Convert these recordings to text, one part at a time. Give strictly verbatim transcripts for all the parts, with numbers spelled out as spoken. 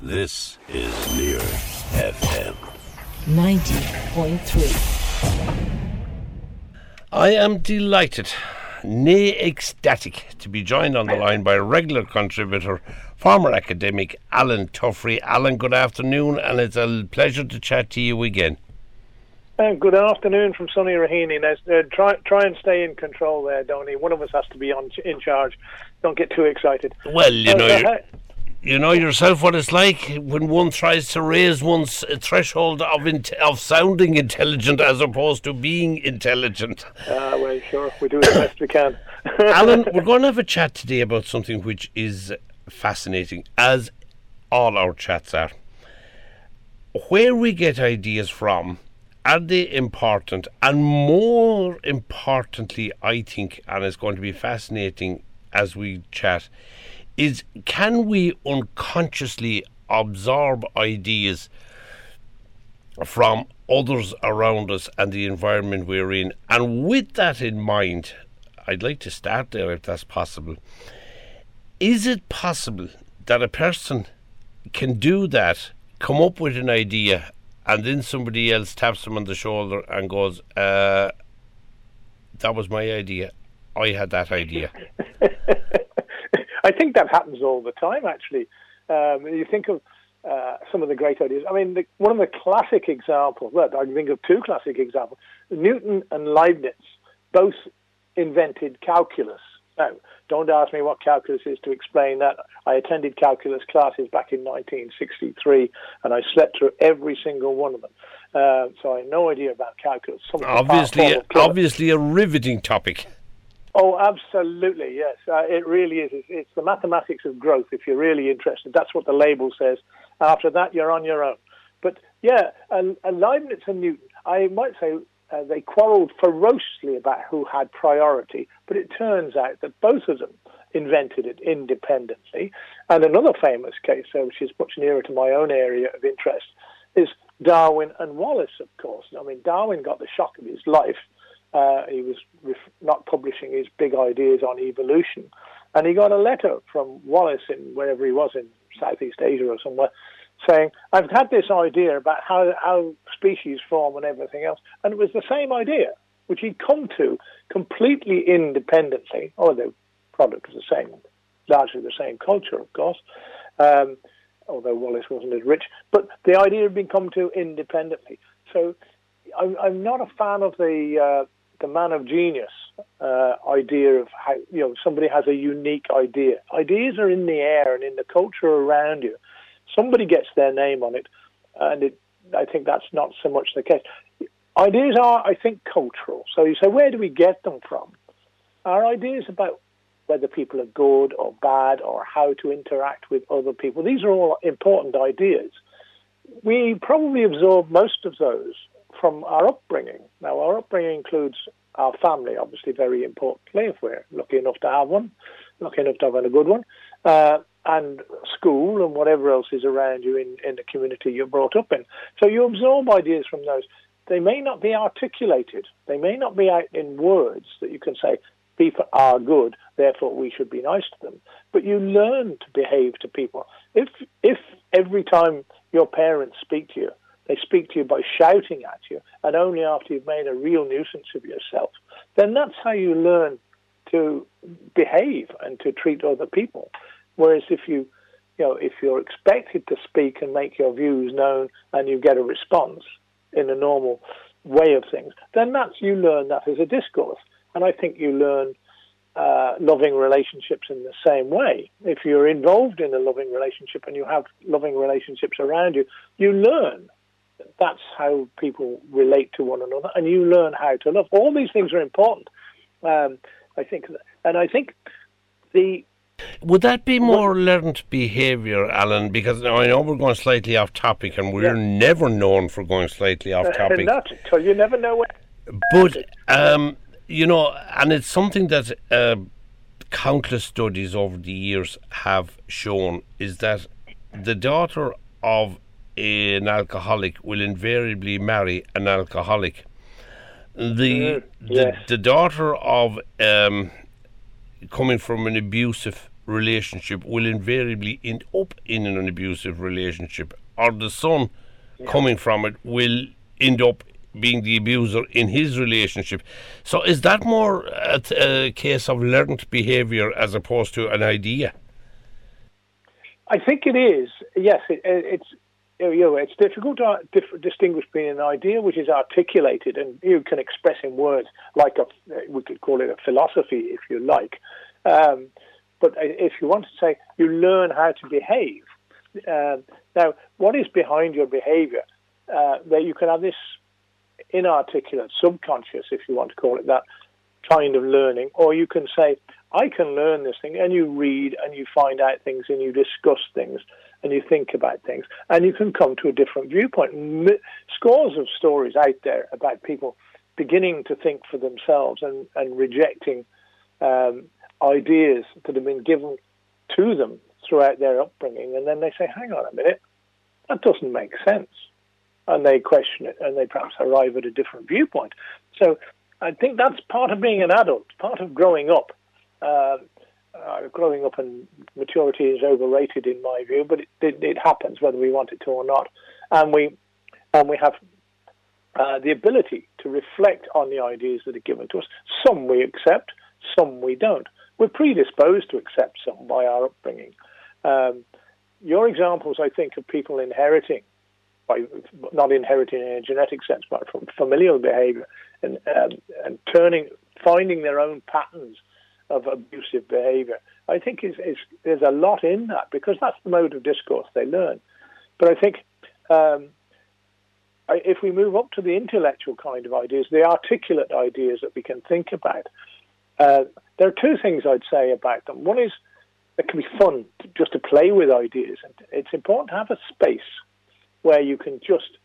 This is Near F M. ninety point three. I am delighted, nay ecstatic, to be joined on the line by regular contributor, former academic Alan Tuffrey. Alan, good afternoon, and it's a pleasure to chat to you again. Uh, good afternoon from sunny Raheny. Now, uh, try try and stay in control there, Donny. One of us has to be on in charge. Don't get too excited. Well, you Uh, know, uh, you're, you know yourself what it's like when one tries to raise one's threshold of in, of sounding intelligent as opposed to being intelligent. uh, well, sure, we do the best we can. Alan, we're going to have a chat today about something which is fascinating, as all our chats are. Where we get ideas from, are they important? And more importantly, I think, and it's going to be fascinating as we chat, is can we unconsciously absorb ideas from others around us and the environment we're in? And with that in mind, I'd like to start there if that's possible. Is it possible that a person can do that, come up with an idea, and then somebody else taps them on the shoulder and goes, uh, that was my idea, I had that idea? I think that happens all the time, actually. Um, you think of uh, some of the great ideas. I mean, the, one of the classic examples, well, I can think of two classic examples. Newton and Leibniz both invented calculus. Now, don't ask me what calculus is to explain that. I attended calculus classes back in nineteen sixty-three, and I slept through every single one of them. Uh, so I have no idea about calculus. Something Obviously, obviously a riveting topic. Oh, absolutely, yes. Uh, it really is. It's, it's the mathematics of growth, if you're really interested. That's what the label says. After that, you're on your own. But, yeah, and, and Leibniz and Newton, I might say uh, they quarrelled ferociously about who had priority, but it turns out that both of them invented it independently. And another famous case, uh, which is much nearer to my own area of interest, is Darwin and Wallace, of course. I mean, Darwin got the shock of his life. Uh, he was ref- not publishing his big ideas on evolution. And he got a letter from Wallace in wherever he was, in Southeast Asia or somewhere, saying, I've had this idea about how, how species form and everything else. And it was the same idea, which he'd come to completely independently, although the product was the same, largely the same culture, of course, um, although Wallace wasn't as rich. But the idea had been come to independently. So I'm, I'm not a fan of the... Uh, the man of genius uh, idea of how, you know, somebody has a unique idea. Ideas are in the air and in the culture around you. Somebody gets their name on it, and it, I think that's not so much the case. Ideas are, I think, cultural. So you say, where do we get them from? Our ideas about whether people are good or bad or how to interact with other people, these are all important ideas. We probably absorb most of those from our upbringing. Now, our upbringing includes our family, obviously, very importantly, if we're lucky enough to have one, lucky enough to have a good one, uh, and school and whatever else is around you in, in the community you're brought up in. So you absorb ideas from those. They may not be articulated. They may not be out in words that you can say, people are good, therefore we should be nice to them. But you learn to behave to people. If if every time your parents speak to you, they speak to you by shouting at you, and only after you've made a real nuisance of yourself, then that's how you learn to behave and to treat other people. Whereas if you, you know, if you're expected to speak and make your views known and you get a response in a normal way of things, then that's, you learn that as a discourse. And I think you learn uh, loving relationships in the same way. If you're involved in a loving relationship and you have loving relationships around you, you learn. That's how people relate to one another, and you learn how to love. All these things are important, um, I think. And I think the... Would that be more well, learned behaviour, Alan? Because now I know we're going slightly off topic, and we're yeah. never known for going slightly off topic. Uh, not until you never know where... But, um, you know, and it's something that uh, countless studies over the years have shown, is that the daughter of an alcoholic will invariably marry an alcoholic. The mm, yes. the, the daughter of um, coming from an abusive relationship will invariably end up in an abusive relationship, or the son yeah. coming from it will end up being the abuser in his relationship. So is that more a, a case of learned behaviour as opposed to an idea? I think it is. Yes, it, it's you know it's difficult to dif- distinguish between an idea which is articulated and you can express in words, like a we could call it a philosophy if you like. Um, but if you want to say you learn how to behave, uh, now what is behind your behaviour? Uh, that you can have this inarticulate, subconscious, if you want to call it that, kind of learning, or you can say, I can learn this thing, and you read and you find out things and you discuss things and you think about things and you can come to a different viewpoint. M- scores of stories out there about people beginning to think for themselves and, and rejecting um, ideas that have been given to them throughout their upbringing, and then they say, hang on a minute, that doesn't make sense. And they question it, and they perhaps arrive at a different viewpoint. So I think that's part of being an adult, part of growing up. Uh, uh, growing up and maturity is overrated in my view, but it, it, it happens whether we want it to or not. And we and we have uh, the ability to reflect on the ideas that are given to us. Some we accept, some we don't. We're predisposed to accept some by our upbringing. Um, your examples, I think, of people inheriting, by not inheriting in a genetic sense, but from familial behaviour and um, and turning, finding their own patterns of abusive behaviour, I think is, is there's a lot in that, because that's the mode of discourse they learn. But I think um, I, if we move up to the intellectual kind of ideas, the articulate ideas that we can think about, uh, there are two things I'd say about them. One is it can be fun to, just to play with ideas, and it's important to have a space where you can just,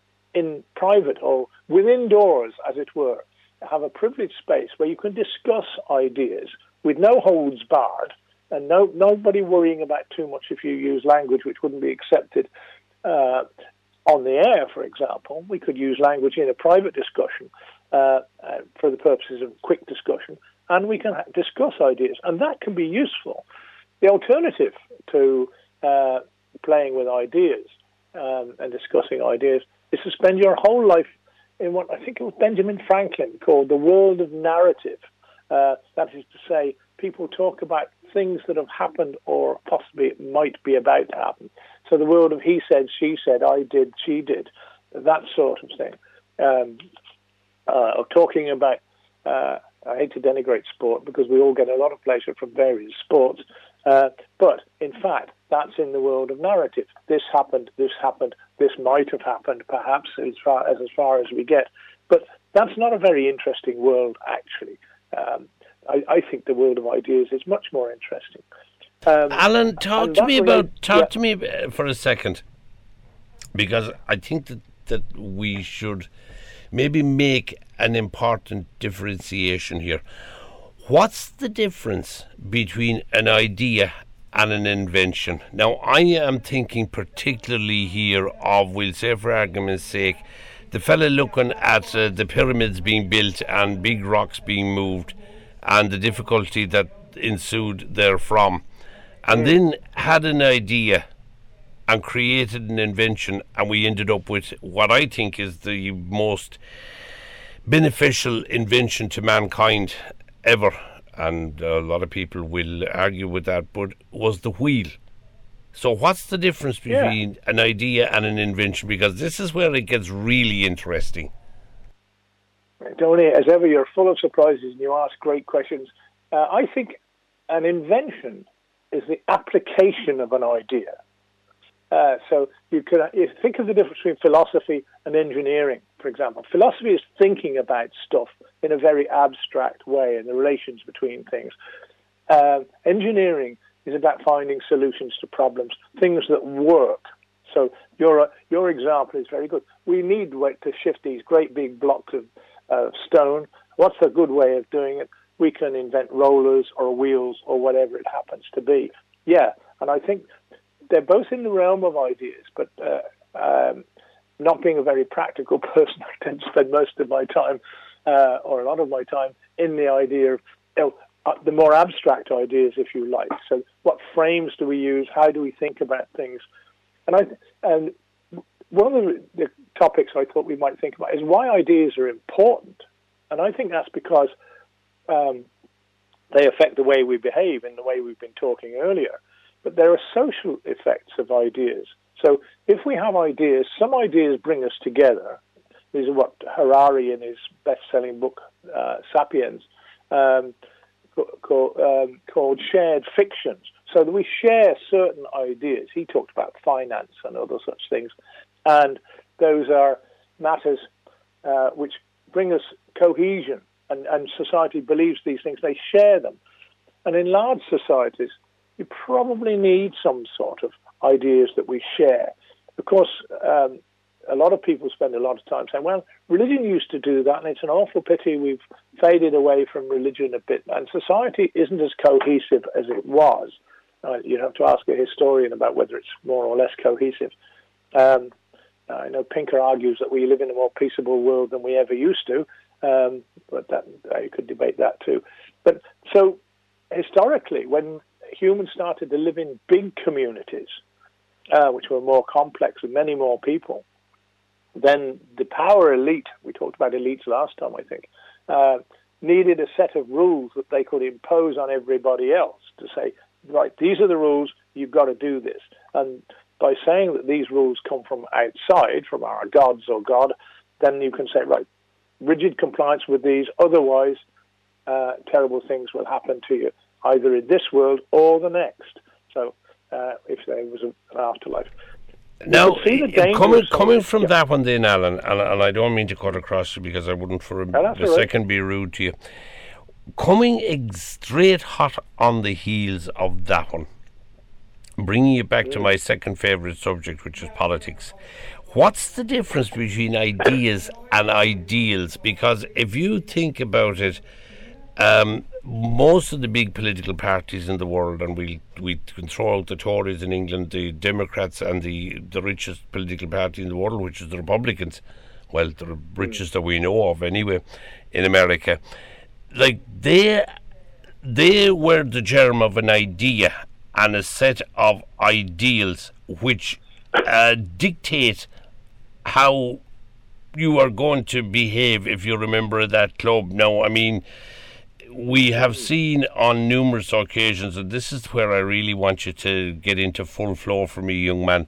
in private or within doors, as it were, have a privileged space where you can discuss ideas with no holds barred and no nobody worrying about too much if you use language which wouldn't be accepted uh, on the air, for example. We could use language in a private discussion uh, uh, for the purposes of quick discussion, and we can ha- discuss ideas, and that can be useful. The alternative to uh, playing with ideas um, and discussing ideas is to spend your whole life in what I think it was Benjamin Franklin called the world of narrative. Uh, that is to say, people talk about things that have happened or possibly might be about to happen. So the world of he said, she said, I did, she did, that sort of thing. Um, uh, or talking about, uh, I hate to denigrate sport because we all get a lot of pleasure from various sports, uh, but in fact, that's in the world of narrative. This happened, this happened, this might have happened, perhaps, as far as, as far as we get. But that's not a very interesting world, actually. Um, I, I think the world of ideas is much more interesting. Um, Alan, talk to me really, about talk yeah. to me for a second, because I think that that we should maybe make an important differentiation here. What's the difference between an idea and an invention? Now, I am thinking particularly here of, we'll say for argument's sake, the fella looking at uh, the pyramids being built and big rocks being moved and the difficulty that ensued therefrom, and mm. then had an idea and created an invention, and we ended up with what I think is the most beneficial invention to mankind ever, and a lot of people will argue with that, but was the wheel. So what's the difference between yeah. an idea and an invention? Because this is where it gets really interesting. Tony, as ever, you're full of surprises and you ask great questions. Uh, I think an invention is the application of an idea. Uh, so you could you think of the difference between philosophy and engineering, for example. Philosophy is thinking about stuff in a very abstract way and the relations between things. Uh, engineering is about finding solutions to problems, things that work. So your uh, your example is very good. We need to shift these great big blocks of uh, stone. What's a good way of doing it? We can invent rollers or wheels or whatever it happens to be. Yeah, and I think they're both in the realm of ideas, but uh, um, not being a very practical person, I tend to spend most of my time, uh, or a lot of my time, in the idea of, you know, uh, the more abstract ideas, if you like. So what frames do we use? How do we think about things? And I and one of the, the topics I thought we might think about is why ideas are important. And I think that's because um, they affect the way we behave in the way we've been talking earlier. But there are social effects of ideas. So if we have ideas, some ideas bring us together. These are what Harari in his best-selling book, uh, Sapiens, um, called, um, called shared fictions. So that we share certain ideas. He talked about finance and other such things. And those are matters uh, which bring us cohesion. And, and society believes these things. They share them. And in large societies, you probably need some sort of ideas that we share. Of course, um, a lot of people spend a lot of time saying, well, religion used to do that, and it's an awful pity we've faded away from religion a bit. And society isn't as cohesive as it was. Uh, you have to ask a historian about whether it's more or less cohesive. Um, I know Pinker argues that we live in a more peaceable world than we ever used to, um, but that, uh, you could debate that too. But so historically, when humans started to live in big communities, uh, which were more complex with many more people, then the power elite, we talked about elites last time, I think, uh, needed a set of rules that they could impose on everybody else to say, right, these are the rules, you've got to do this. And by saying that these rules come from outside, from our gods or God, then you can say, right, rigid compliance with these, otherwise uh, terrible things will happen to you, either in this world or the next. So uh, if there was an afterlife. Now, coming coming from yeah. that one then, Alan, and, and I don't mean to cut across you because I wouldn't for a, no, a right. second be rude to you. Coming ex- straight hot on the heels of that one, bringing you back mm. to my second favourite subject, which is politics. What's the difference between ideas and ideals? Because if you think about it, um, most of the big political parties in the world, and we we can throw out the Tories in England, the Democrats, and the, the richest political party in the world, which is the Republicans, well, the richest that we know of anyway, in America, like they they were the germ of an idea and a set of ideals which uh, dictate how you are going to behave if you're a member of that club. Now, I mean, we have seen on numerous occasions, and this is where I really want you to get into full flow for me, young man.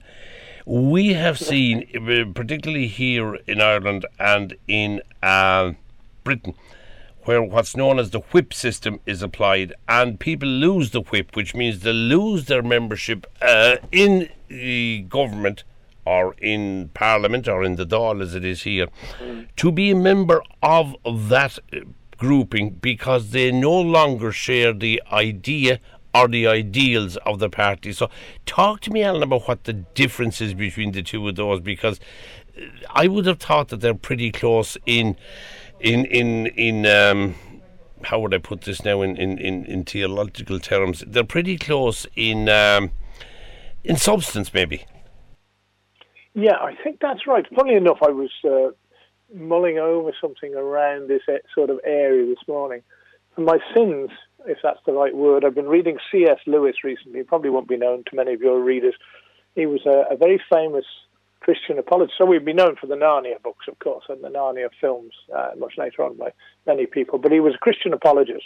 We have seen, particularly here in Ireland and in uh, Britain, where what's known as the whip system is applied, and people lose the whip, which means they lose their membership uh, in the government or in Parliament or in the Dáil as it is here, mm. to be a member of that grouping because they no longer share the idea or the ideals of the party. So talk to me, Alan, about what the difference is between the two of those, because I would have thought that they're pretty close in in in in um how would I put this now in in, in, in theological terms. They're pretty close in um in substance, maybe. Yeah, I think that's right. Funny enough, I was uh, mulling over something around this sort of area this morning. And my sins, if that's the right word, I've been reading C S Lewis recently. He probably won't be known to many of your readers. He was a, a very famous Christian apologist. So we'd be known for the Narnia books, of course, and the Narnia films uh, much later on by many people. But he was a Christian apologist.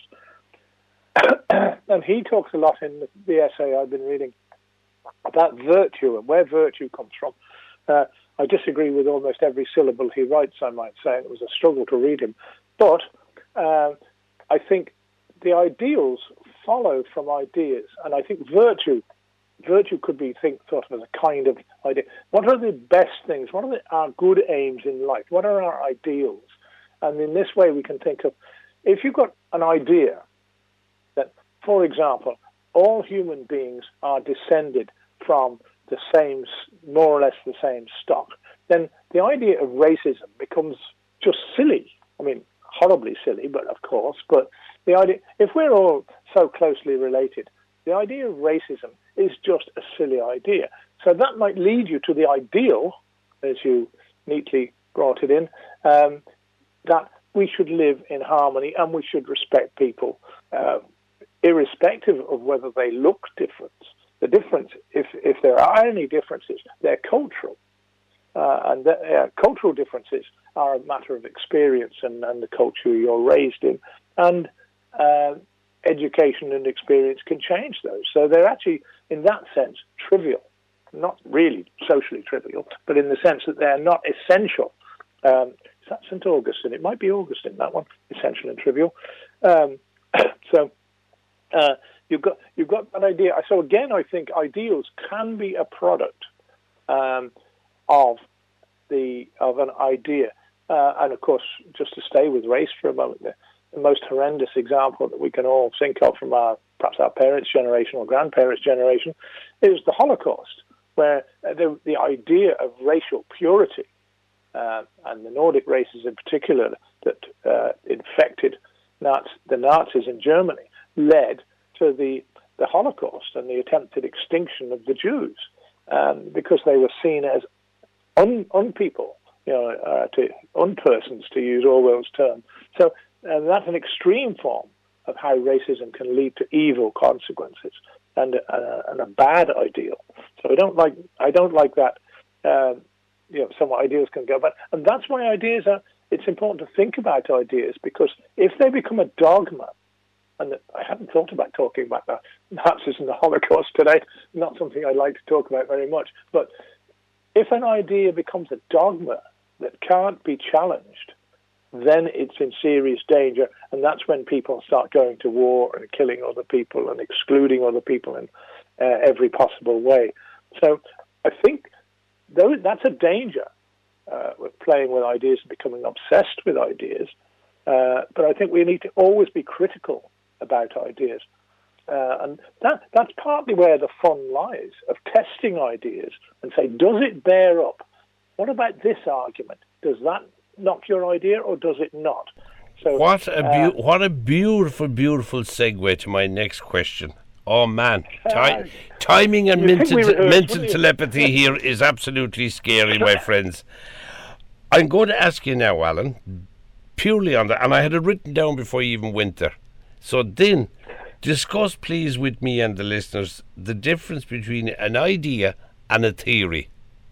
And he talks a lot in the, the essay I've been reading about virtue and where virtue comes from. Uh, I disagree with almost every syllable he writes, I might say. It was a struggle to read him. But uh, I think the ideals follow from ideas. And I think virtue, virtue could be think, thought of as a kind of idea. What are the best things? What are the, our good aims in life? What are our ideals? And in this way we can think of, if you've got an idea that, for example, all human beings are descended from the same, more or less the same stock, then the idea of racism becomes just silly. I mean, horribly silly, but of course, but the idea, if we're all so closely related, the idea of racism is just a silly idea. So that might lead you to the ideal, as you neatly brought it in, um, that we should live in harmony and we should respect people uh, irrespective of whether they look different. The difference, if, if there are any differences, they're cultural. Uh, and the, uh, cultural differences are a matter of experience and, and the culture you're raised in. And uh, education and experience can change those. So they're actually, in that sense, trivial. Not really socially trivial, but in the sense that they're not essential. Um, is that Saint Augustine? It might be Augustine, that one, essential and trivial. Um, so uh, you've got you've got that idea. So again, I think ideals can be a product um, of the of an idea. Uh, and of course, just to stay with race for a moment, the, the most horrendous example that we can all think of from our perhaps our parents' generation or grandparents' generation is the Holocaust, where the, the idea of racial purity, uh, and the Nordic races in particular that uh, infected Nazi, the Nazis in Germany, led to the, the Holocaust and the attempted extinction of the Jews, um, because they were seen as un, unpeople, you know, uh, to unpersons, to use Orwell's term. So uh, that's an extreme form of how racism can lead to evil consequences and uh, and a bad ideal. So I don't like I don't like that. Uh, you know, some ideas can go, but and that's why ideas are. It's important to think about ideas, because if they become a dogma, and I hadn't thought about talking about the Nazis and the Holocaust today. Not something I like to talk about very much. But if an idea becomes a dogma that can't be challenged, then it's in serious danger, and that's when people start going to war and killing other people and excluding other people in uh, every possible way. So I think though that's a danger, uh, with playing with ideas and becoming obsessed with ideas. Uh, but I think we need to always be critical about ideas. Uh, and that that's partly where the fun lies, of testing ideas and say, does it bear up? What about this argument? Does that knock your idea, or does it not? So what a be- uh, what a beautiful, beautiful segue to my next question. Oh man, Ti- uh, timing and you think mental, we rehearsed, mental wouldn't you? telepathy here is absolutely scary, my friends. I'm going to ask you now, Alan, purely on that, and I had it written down before you even went there. So then, discuss please with me and the listeners the difference between an idea and a theory.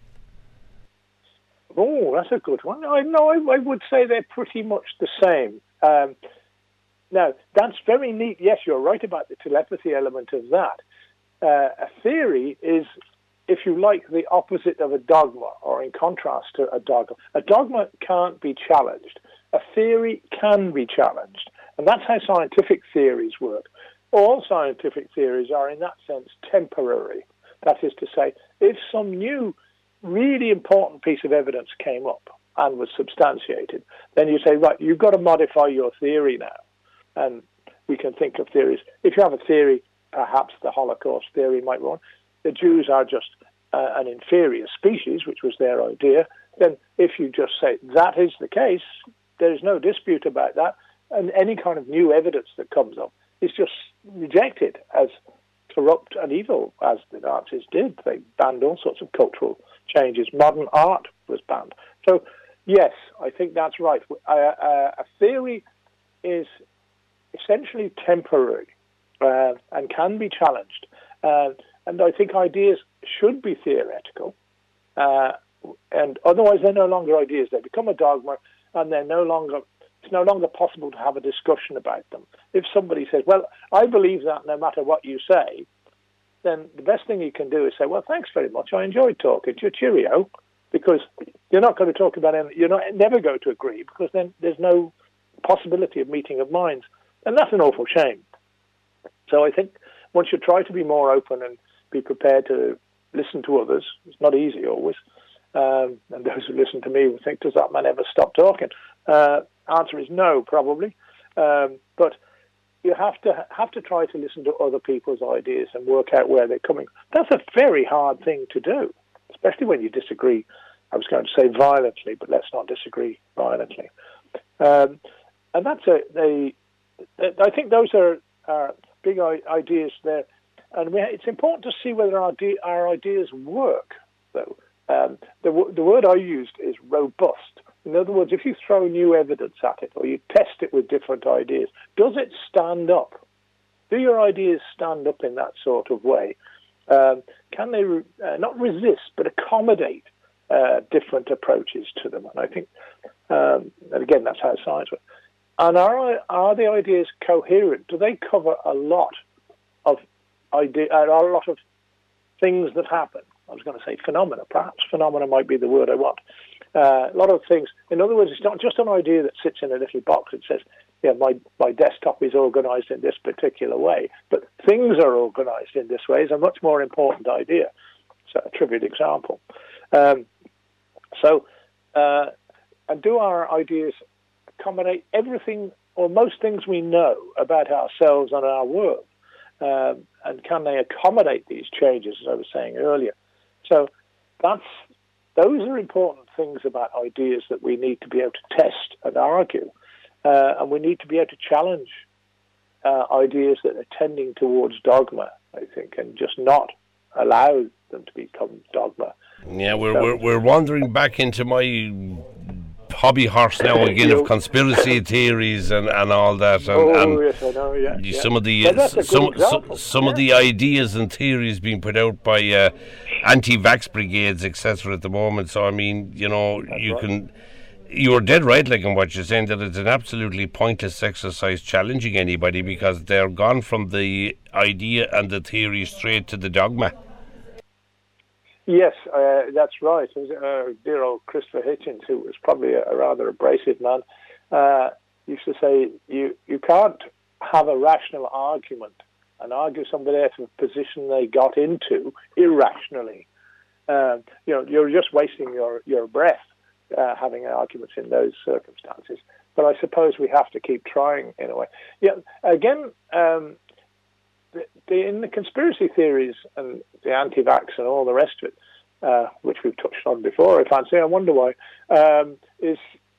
Oh, that's a good one. I know. I, I would say they're pretty much the same. Um, now, that's very neat. Yes, you're right about the telepathy element of that. Uh, a theory is, if you like, the opposite of a dogma, or in contrast to a dogma. A dogma can't be challenged. A theory can be challenged. And that's how scientific theories work. All scientific theories are, in that sense, temporary. That is to say, if some new really important piece of evidence came up and was substantiated, then you say, right, you've got to modify your theory now. And we can think of theories. If you have a theory, perhaps the Holocaust theory might run, the Jews are just uh, an inferior species, which was their idea, then if you just say that is the case, there's no dispute about that, and any kind of new evidence that comes up is just rejected as corrupt and evil, as the Nazis did. They banned all sorts of cultural changes. Modern art was banned. So, yes, I think that's right. Uh, uh, a theory is essentially temporary uh, and can be challenged. Uh, and I think ideas should be theoretical. Uh, and otherwise, they're no longer ideas. They become a dogma, and they're no longer... It's no longer possible to have a discussion about them. If somebody says, well, I believe that no matter what you say, then the best thing you can do is say, well, thanks very much. I enjoyed talking to you. Cheerio. Because you're not going to talk about anything. You're not never going to agree, because then there's no possibility of meeting of minds. And that's an awful shame. So I think one should try to be more open and be prepared to listen to others. It's not easy always. Um, and those who listen to me will think, does that man ever stop talking? Uh, answer is no, probably. Um, but you have to have to try to listen to other people's ideas and work out where they're coming. That's a very hard thing to do, especially when you disagree. I was going to say violently, but let's not disagree violently. Um, and that's a they. I think those are, are big ideas there, and we, it's important to see whether our, our ideas work. Though um, the the word I used is robust. In other words, if you throw new evidence at it or you test it with different ideas, does it stand up? do your ideas stand up in that sort of way? Um, can they re- uh, not resist, but accommodate uh, different approaches to them? And I think, um, and again, that's how science works. And are are the ideas coherent? Do they cover a lot of idea, uh, a lot of things that happen? I was going to say phenomena. Perhaps phenomena might be the word I want. Uh, a lot of things. In other words, it's not just an idea that sits in a little box that says, yeah, my, my desktop is organized in this particular way, but things are organized in this way is a much more important idea. So a trivial example. Um, so, uh, and do our ideas accommodate everything or most things we know about ourselves and our world? Um, and can they accommodate these changes, as I was saying earlier? So that's those are important things about ideas that we need to be able to test and argue. Uh, and we need to be able to challenge uh, ideas that are tending towards dogma, I think, and just not allow them to become dogma. Yeah, we're, so, we're, we're wandering back into my hobby horse now again of conspiracy theories and, and all that. And, oh, and yes, I know, yeah. the- yeah. Some of the Well, uh, that's a good some, some, example, some yeah. of the ideas and theories being put out by uh, anti-vax brigades, et cetera, at the moment. So I mean, you know, That's you right. can. You're dead right, like in what you're saying, that it's an absolutely pointless exercise challenging anybody because they're gone from the idea and the theory straight to the dogma. Yes, uh, that's right. It was, uh, dear old Christopher Hitchens, who was probably a, a rather abrasive man, uh, used to say, you, you can't have a rational argument and argue somebody out of a position they got into irrationally. Um, you know, you're just wasting your, your breath uh, having arguments in those circumstances. But I suppose we have to keep trying in a way. Yeah, again, um, the, the, in the conspiracy theories and the anti-vax and all the rest of it, uh, which we've touched on before, I fancy, I wonder why, um, is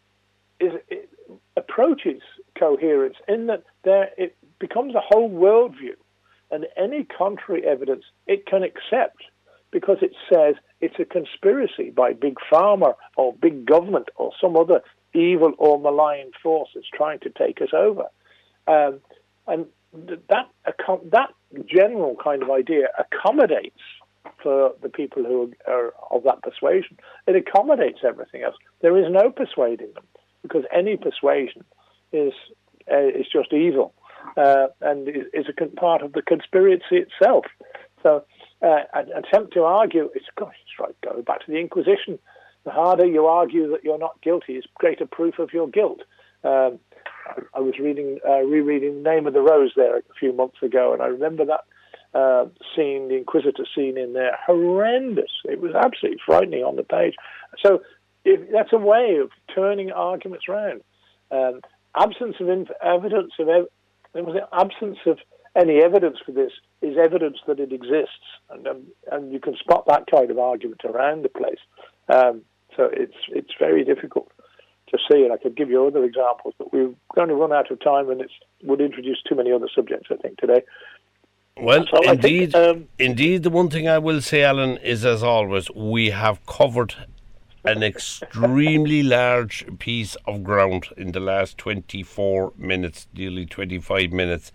is it approaches coherence in that there it becomes a whole worldview, and any contrary evidence it can accept because it says it's a conspiracy by big pharma or big government or some other evil or malign force that's trying to take us over. Um, and th- that that general kind of idea accommodates for the people who are of that persuasion. It accommodates everything else. There is no persuading them because any persuasion is uh, is just evil uh, and is, is a con- part of the conspiracy itself. So uh, an attempt to argue, it's, gosh, it's right, go back to the Inquisition. The harder you argue that you're not guilty is greater proof of your guilt. Um, I, I was reading, uh, rereading The Name of the Rose there a few months ago, and I remember that uh, scene, the Inquisitor scene in there, horrendous. It was absolutely frightening on the page. So if, that's a way of turning arguments around. Um, absence of inf- evidence of ev- there was an absence of any evidence for this is evidence that it exists, and um, and you can spot that kind of argument around the place. Um, so it's it's very difficult to see, and I could give you other examples, but we're going to run out of time, and it would introduce too many other subjects, I think, today. Well, So I indeed, think, um, indeed, the one thing I will say, Alan, is as always, we have covered an extremely large piece of ground in the last twenty-four minutes, nearly twenty-five minutes.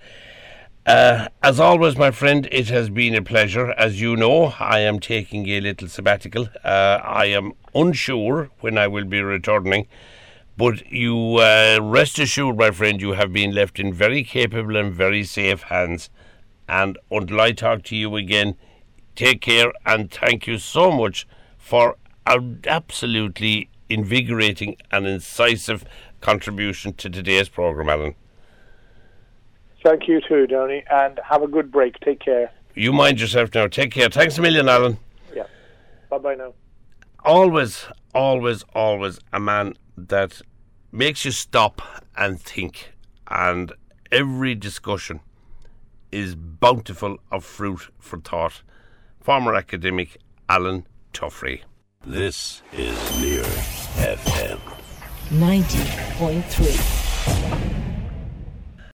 Uh, as always, my friend, it has been a pleasure. As you know, I am taking a little sabbatical. Uh, I am unsure when I will be returning, but you uh, rest assured, my friend, you have been left in very capable and very safe hands. And until I talk to you again, take care and thank you so much for an absolutely invigorating and incisive contribution to today's programme, Alan. Thank you too, Donny, and have a good break. Take care. You mind yourself now. Take care. Thanks a million, Alan. Yeah. Bye-bye now. Always, always, always a man that makes you stop and think. And every discussion is bountiful of fruit for thought. Former academic Alan Tuffrey. This is Near F M. ninety point three.